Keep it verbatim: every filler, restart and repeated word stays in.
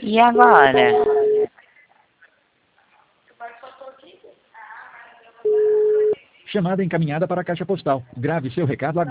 E agora? Chamada encaminhada para a caixa postal. Grave seu recado agora.